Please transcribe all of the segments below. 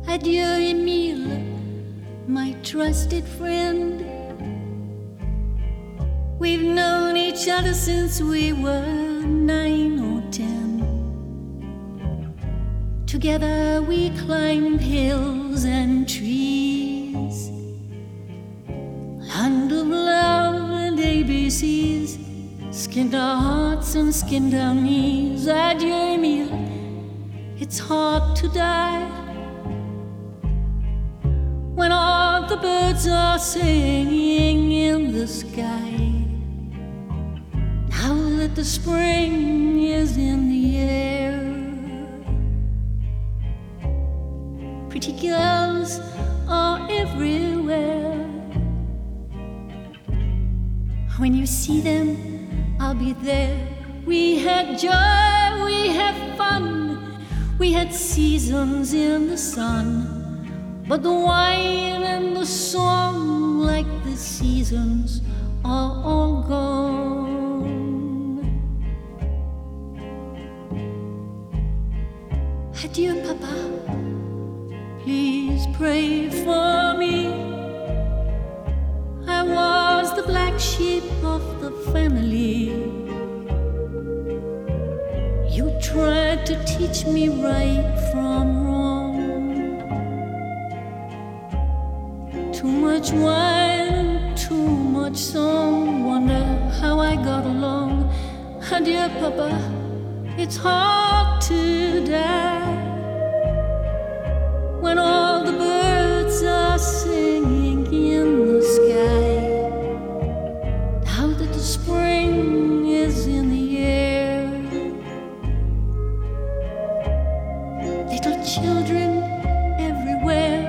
Adieu, Emile, my trusted friend. We've known each other since we were 9 or 10. Together we climbed hills and trees, land of love and ABCs, skinned our hearts and skinned our knees. Adieu, Emile, it's hard to die when all the birds are singing in the sky. Now that the spring is in the air, pretty girls are everywhere. When you see them, I'll be there. We had joy, we had fun, we had seasons in the sun. But the wine and the song, like the seasons, are all gone. Adieu, Papa, please pray for me. I was the black sheep of the family. You tried to teach me right from wrong. Too much wine and too much song. Wonder how I got along. Adieu, Papa, it's hard to die when all the birds are singing in the sky. Now that the spring is in the air, little children everywhere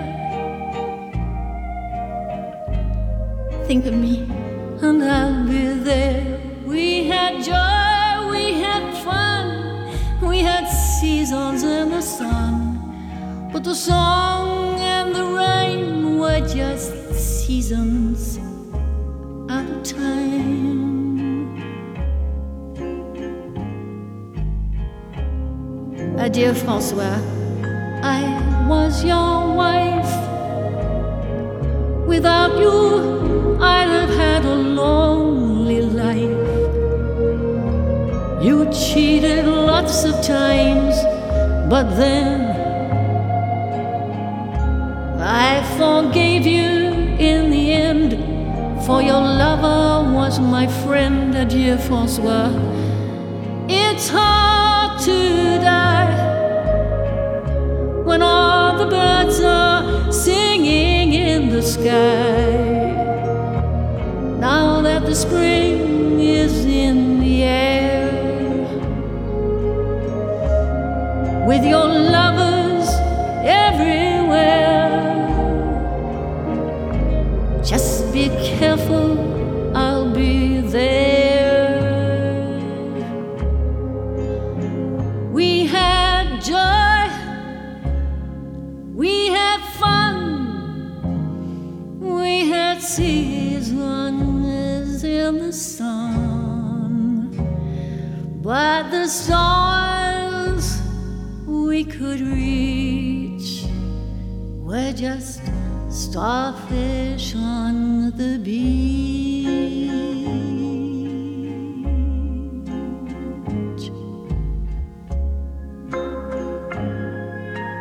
think of me, and I'll be there. We had joy, we had fun, we had seasons in the sun. But the song and the rain were just seasons out of time. Adieu, François, I was your wife. Without you, I'd have had a lonely life. You cheated lots of times, but then I forgave you in the end, for your lover was my friend. Adieu, François, it's hard to die when all the birds are singing in the sky. Now that the spring is in the air, with your lovers everywhere, just be careful, I'll be there. We had joy, we had fun, we had seasons in the sun. But the stars we could reach were just starfish on the beach.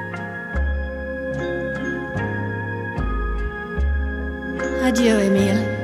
Adieu, Emile.